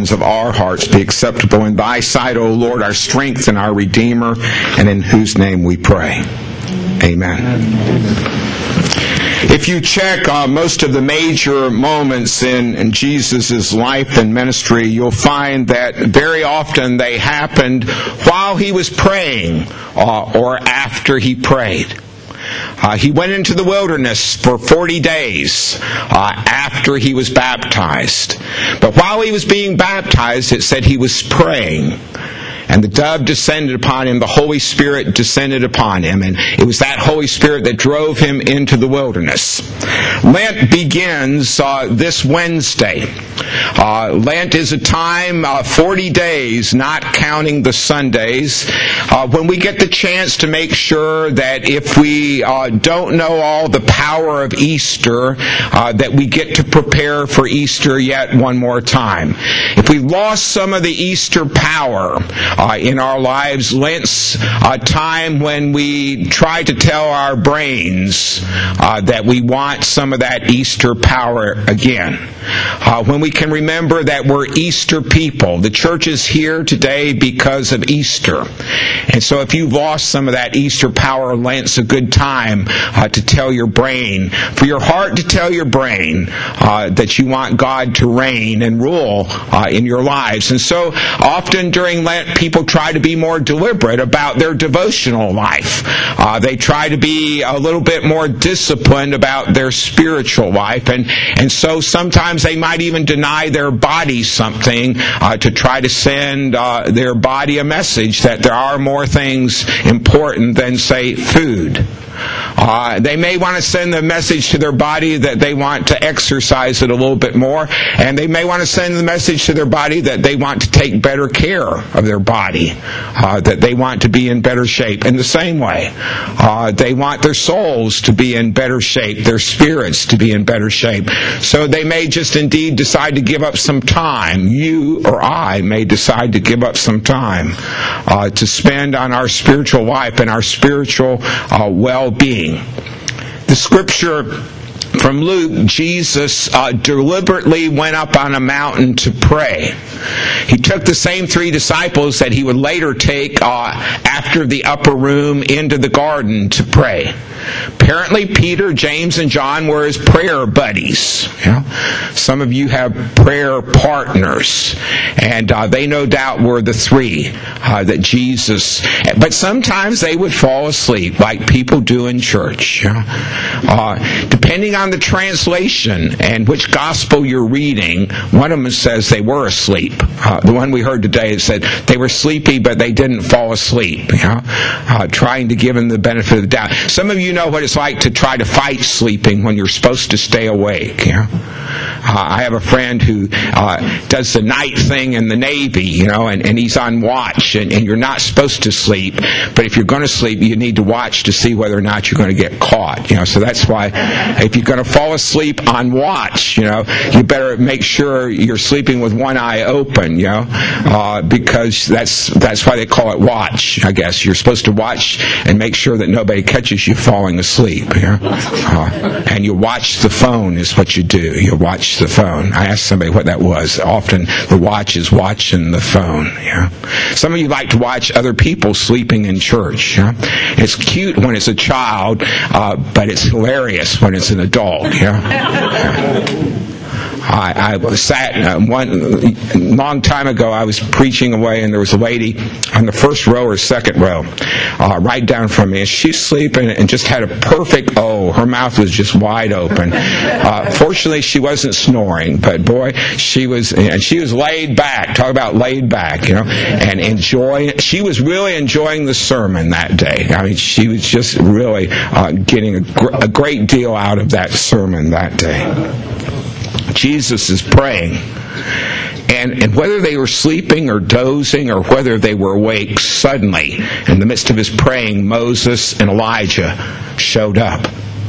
meditation of our hearts be acceptable in thy sight, O Lord, our strength and our Redeemer, and in whose name we pray. Amen. If you check most of the major moments in Jesus' life and ministry, you'll find that very often they happened while he was praying or after he prayed. He went into the wilderness for 40 days after he was baptized. But while he was being baptized, it said he was praying. And the dove descended upon him, the Holy Spirit descended upon him, and it was that Holy Spirit that drove him into the wilderness. Lent begins this Wednesday. Lent is a time, 40 days, not counting the Sundays, when we get the chance to make sure that if we don't know all the power of Easter, that we get to prepare for Easter yet one more time. If we lost some of the Easter power in our lives, Lent's a time when we try to tell our brains that we want some of that Easter power again. When we can remember that we're Easter people. The church is here today because of Easter. And so if you've lost some of that Easter power, Lent's a good time to tell your brain, for your heart to tell your brain that you want God to reign and rule in your lives. And so often during Lent, people try to be more deliberate about their devotional life. They try to be a little bit more disciplined about their spiritual life. And so sometimes they might even deny their body something to try to send their body a message that there are more things important than, say, food. They may want to send the message to their body that they want to exercise it a little bit more, and they may want to send the message to their body that they want to take better care of their body, that they want to be in better shape. In the same way, they want their souls to be in better shape, their spirits to be in better shape. So they may just indeed decide to give up some time. You or I may decide to give up some time to spend on our spiritual life and our spiritual well-being. The scripture from Luke, Jesus deliberately went up on a mountain to pray. He took the same 3 disciples that he would later take after the upper room into the garden to pray. Apparently, Peter, James, and John were his prayer buddies. You know? Some of you have prayer partners, and they no doubt were the 3 that Jesus... But sometimes they would fall asleep, like people do in church. You know? Depending on the translation and which gospel you're reading, one of them says they were asleep. The one we heard today said they were sleepy, but they didn't fall asleep. You know? Trying to give them the benefit of the doubt. Some of you know what it's like to try to fight sleeping when you're supposed to stay awake. You know? I have a friend who does the night thing in the Navy, you know, and he's on watch, and you're not supposed to sleep, but if you're going to sleep, you need to watch to see whether or not you're going to get caught, you know. So that's why if you're going to fall asleep on watch, you know, you better make sure you're sleeping with one eye open, you know, because that's why they call it watch, I guess. You're supposed to watch and make sure that nobody catches you falling asleep, you know. And you watch the phone is what you do. You watch the phone. I asked somebody what that was. Often the watch is watching the phone. Yeah. Some of you like to watch other people sleeping in church. Yeah. It's cute when it's a child, but it's hilarious when it's an adult. Yeah. I sat one long time ago. I was preaching away, and there was a lady on the first row or second row, right down from me, and she's sleeping and just had a perfect her mouth was just wide open. Fortunately, she wasn't snoring, but boy, she was laid back. Talk about laid back, you know, and enjoying. She was really enjoying the sermon that day. I mean, she was just really getting a great deal out of that sermon that day. Jesus is praying, and whether they were sleeping or dozing or whether they were awake, suddenly, in the midst of his praying, Moses and Elijah showed up.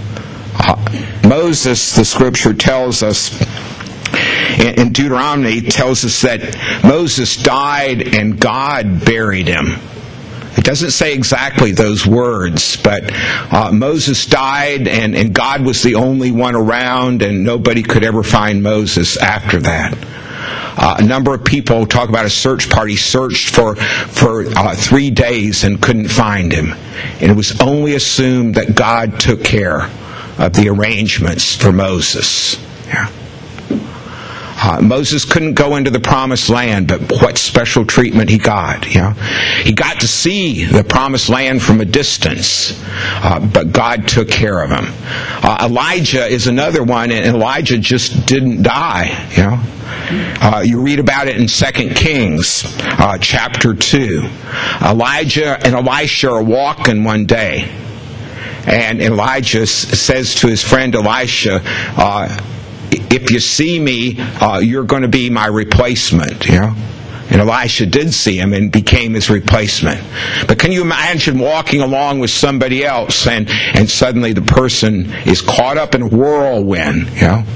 Moses, the scripture tells us, in Deuteronomy, tells us that Moses died and God buried him. It doesn't say exactly those words, but Moses died and God was the only one around, and nobody could ever find Moses after that. A number of people talk about a search party searched for 3 days and couldn't find him. And it was only assumed that God took care of the arrangements for Moses. Yeah. Moses couldn't go into the promised land, but what special treatment he got. He got to see the promised land from a distance, but God took care of him. Elijah is another one, and Elijah just didn't die. You read about it in 2 Kings chapter 2. Elijah and Elisha are walking one day, and Elijah says to his friend Elisha, if you see me, you're going to be my replacement. And Elisha did see him and became his replacement. But can you imagine walking along with somebody else and suddenly the person is caught up in a whirlwind?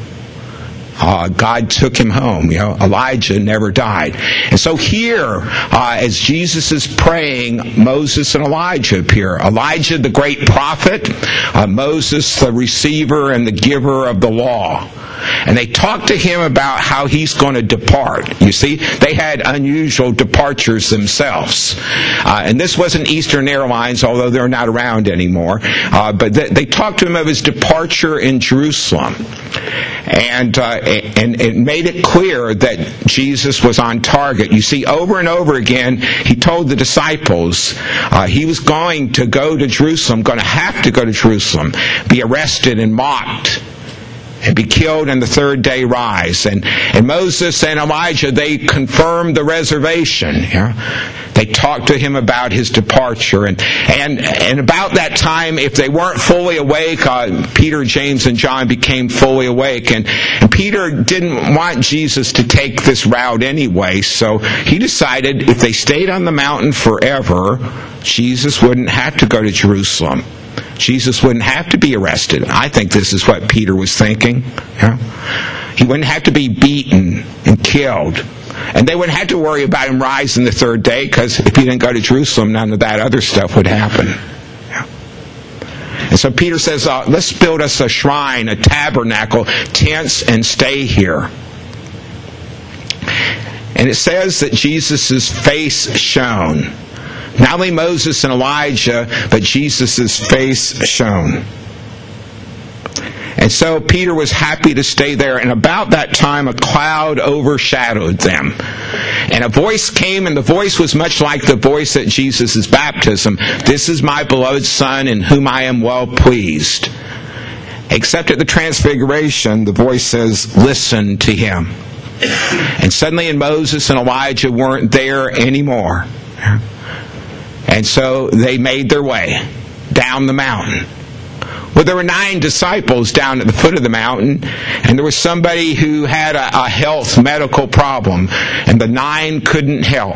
God took him home. Elijah never died. And so here, as Jesus is praying, Moses and Elijah appear. Elijah, the great prophet, Moses, the receiver and the giver of the law. And they talk to him about how he's going to depart. You see, they had unusual departures themselves. And this wasn't Eastern Airlines, although they're not around anymore. But they talked to him of his departure in Jerusalem. And it made it clear that Jesus was on target. You see, over and over again, he told the disciples he was going to go to Jerusalem, going to have to go to Jerusalem, be arrested and mocked, and be killed and the third day rise. And Moses and Elijah, they confirmed the reservation. They talked to him about his departure. And about that time, if they weren't fully awake, Peter, James, and John became fully awake. And Peter didn't want Jesus to take this route anyway, so he decided if they stayed on the mountain forever, Jesus wouldn't have to go to Jerusalem. Jesus wouldn't have to be arrested. I think this is what Peter was thinking. He wouldn't have to be beaten and killed. And they wouldn't have to worry about him rising the third day, because if he didn't go to Jerusalem, none of that other stuff would happen. And so Peter says, let's build us a shrine, a tabernacle, tents, and stay here. And it says that Jesus' face shone. Not only Moses and Elijah, but Jesus' face shone. And so Peter was happy to stay there. And about that time, a cloud overshadowed them. And a voice came, and the voice was much like the voice at Jesus' baptism. This is my beloved Son, in whom I am well pleased. Except at the transfiguration, the voice says, listen to him. And suddenly Moses and Elijah weren't there anymore. And so they made their way down the mountain. Well, there were 9 disciples down at the foot of the mountain, and there was somebody who had a health medical problem, and the 9 couldn't help.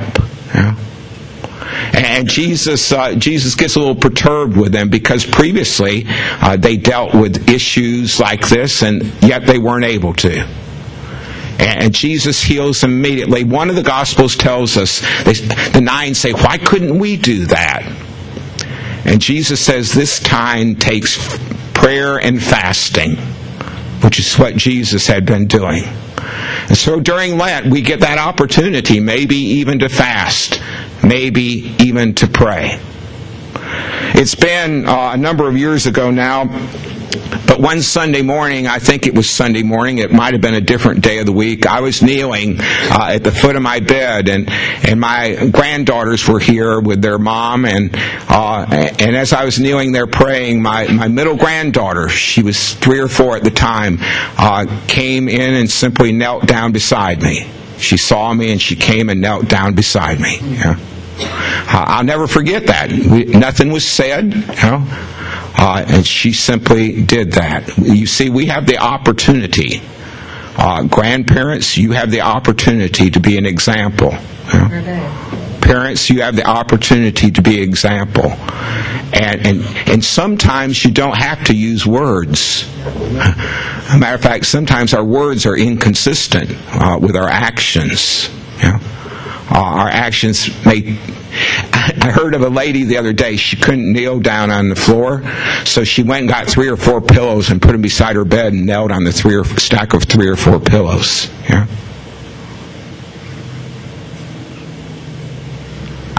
And Jesus gets a little perturbed with them, because previously they dealt with issues like this, and yet they weren't able to. And Jesus heals them immediately. One of the Gospels tells us, the 9 say, why couldn't we do that? And Jesus says this time takes prayer and fasting, which is what Jesus had been doing. And so during Lent, we get that opportunity, maybe even to fast, maybe even to pray. It's been a number of years ago now, but one Sunday morning, I think it was Sunday morning, it might have been a different day of the week, I was kneeling at the foot of my bed, and my granddaughters were here with their mom, and as I was kneeling there praying, my middle granddaughter, she was 3 or 4 at the time, came in and simply knelt down beside me. She saw me and she came and knelt down beside me. I'll never forget that. Nothing was said, and she simply did that. You see, we have the opportunity. Grandparents, you have the opportunity to be an example. Parents, you have the opportunity to be an example. And sometimes you don't have to use words. As a matter of fact, sometimes our words are inconsistent with our actions. Our actions may... I heard of a lady the other day, she couldn't kneel down on the floor, so she went and got 3 or 4 pillows and put them beside her bed and knelt on the stack of 3 or 4 pillows.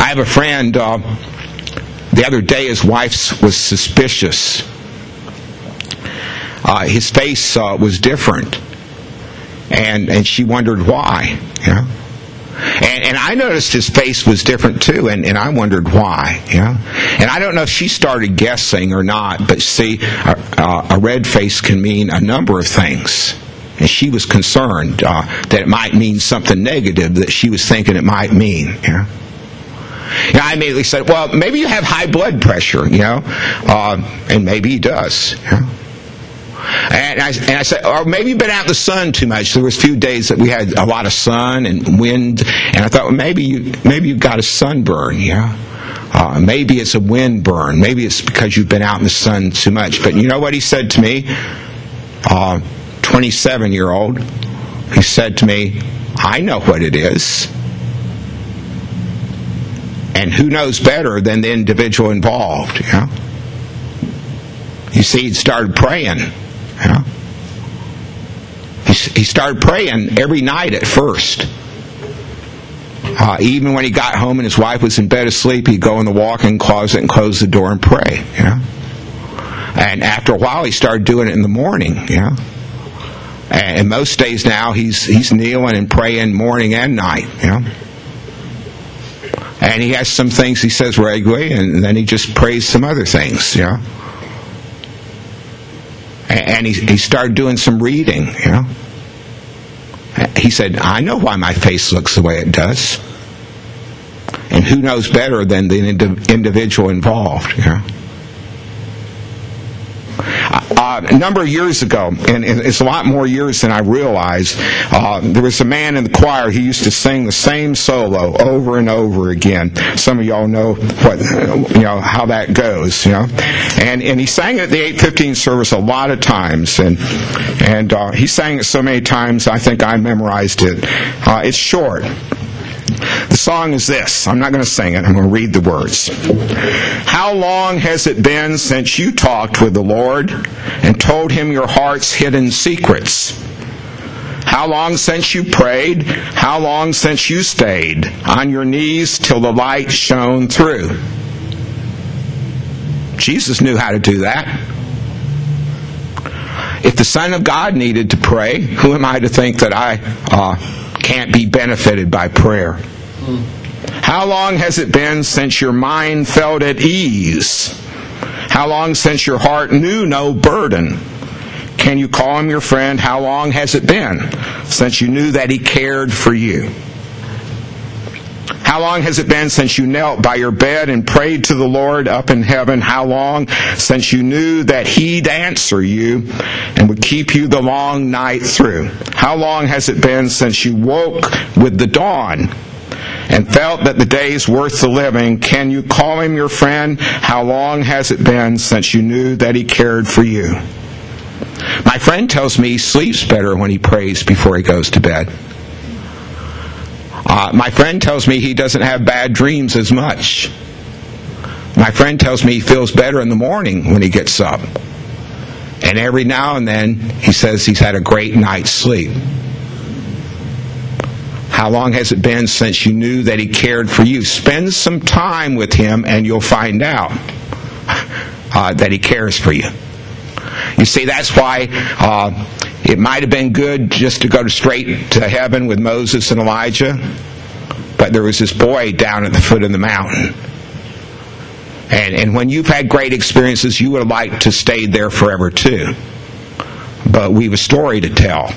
I have a friend, the other day his wife was suspicious. His face was different. And she wondered why. You know? And I noticed his face was different too, and I wondered why. You know? And I don't know if she started guessing or not, but see, a red face can mean a number of things. And she was concerned that it might mean something negative that she was thinking it might mean. You know? And I immediately said, well, maybe you have high blood pressure, you know, and maybe he does. You know? And I said, or maybe you've been out in the sun too much. There was a few days that we had a lot of sun and wind, and I thought, well, maybe you've got a sunburn, you know. Maybe it's a wind burn. Maybe it's because you've been out in the sun too much. But you know what he said to me? 27-year-old. He said to me, I know what it is. And who knows better than the individual involved, you know? You see, he started praying. You know? He started praying every night at first. Even when he got home and his wife was in bed asleep, he'd go in the walk-in closet and close the door and pray. You know? And after a while, he started doing it in the morning. You know? And most days now, he's kneeling and praying morning and night. You know? And he has some things he says regularly, and then he just prays some other things. You know? And he started doing some reading, you know. He said, I know why my face looks the way it does. And who knows better than the individual involved, you know. A number of years ago, and it's a lot more years than I realized, there was a man in the choir who used to sing the same solo over and over again. Some of y'all know how that goes, you know. And he sang it at the 8:15 service a lot of times, and he sang it so many times I think I memorized it. It's short. The song is this. I'm not going to sing it. I'm going to read the words. How long has it been since you talked with the Lord and told Him your heart's hidden secrets? How long since you prayed? How long since you stayed on your knees till the light shone through? Jesus knew how to do that. If the Son of God needed to pray, who am I to think that I can't be benefited by prayer? How long has it been since your mind felt at ease? How long since your heart knew no burden? Can you call Him your friend? How long has it been since you knew that He cared for you? How long has it been since you knelt by your bed and prayed to the Lord up in heaven? How long since you knew that He'd answer you and would keep you the long night through? How long has it been since you woke with the dawn and felt that the day's worth the living? Can you call Him your friend? How long has it been since you knew that He cared for you? My friend tells me he sleeps better when he prays before he goes to bed. My friend tells me he doesn't have bad dreams as much. My friend tells me he feels better in the morning when he gets up. And every now and then he says he's had a great night's sleep. How long has it been since you knew that He cared for you? Spend some time with Him and you'll find out that He cares for you. You see, that's why it might have been good just to go straight to heaven with Moses and Elijah, but there was this boy down at the foot of the mountain. And when you've had great experiences, you would have liked to stay there forever too. But we've a story to tell.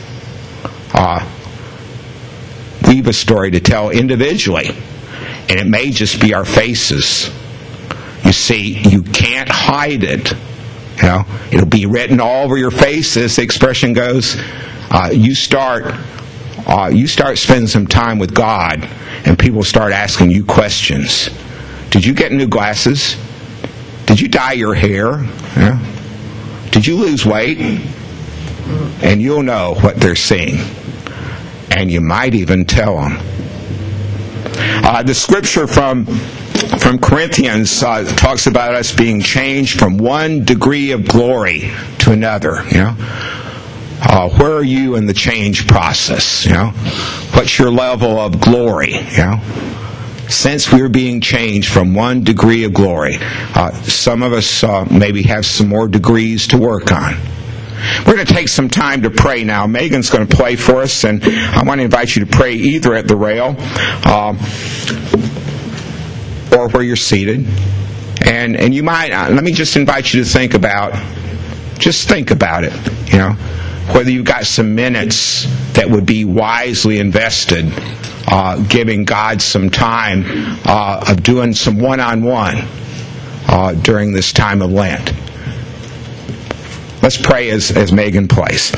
We've a story to tell individually. And it may just be our faces. You see, you can't hide it. You know, it'll be written all over your face, as the expression goes. You start spending some time with God, and people start asking you questions. Did you get new glasses? Did you dye your hair? Yeah. Did you lose weight? And you'll know what they're seeing. And you might even tell them. The scripture from Corinthians talks about us being changed from one degree of glory to another. You know, where are you in the change process? You know, what's your level of glory? You know, since we're being changed from one degree of glory. Some of us maybe have some more degrees to work on. We're going to take some time to pray now. Megan's going to play for us, and I want to invite you to pray either at the rail or where you're seated. And you might, let me just invite you to think about it, whether you've got some minutes that would be wisely invested, giving God some time of doing some one-on-one during this time of Lent. Let's pray as Megan plays.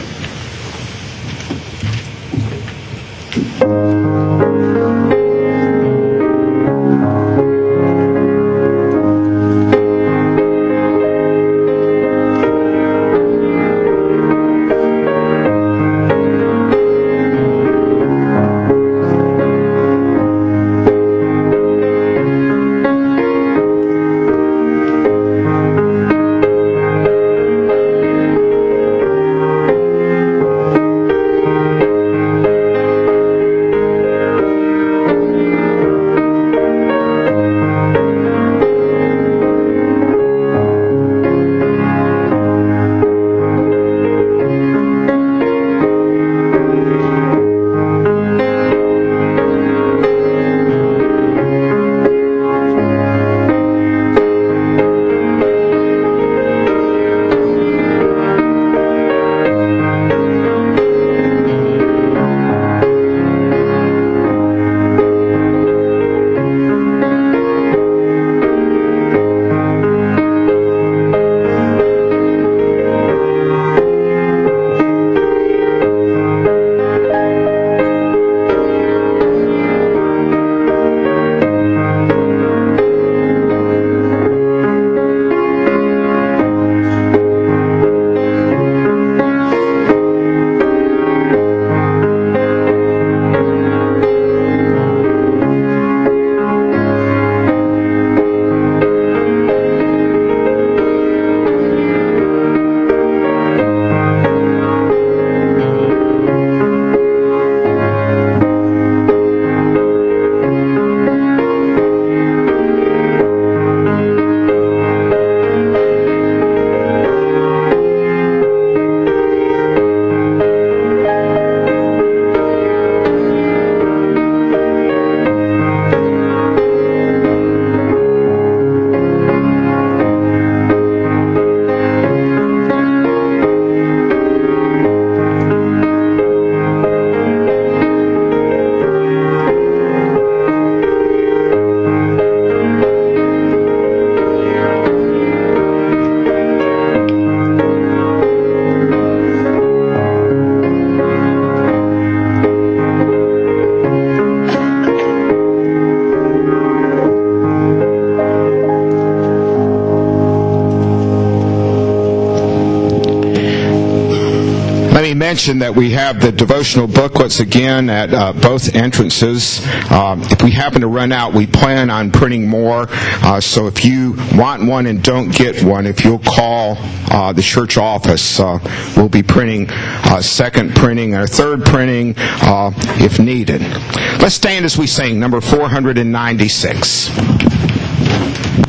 Mention that we have the devotional booklets again at both entrances. If we happen to run out, we plan on printing more. So if you want one and don't get one, if you'll call the church office, we'll be printing second printing or third printing if needed. Let's stand as we sing number 496.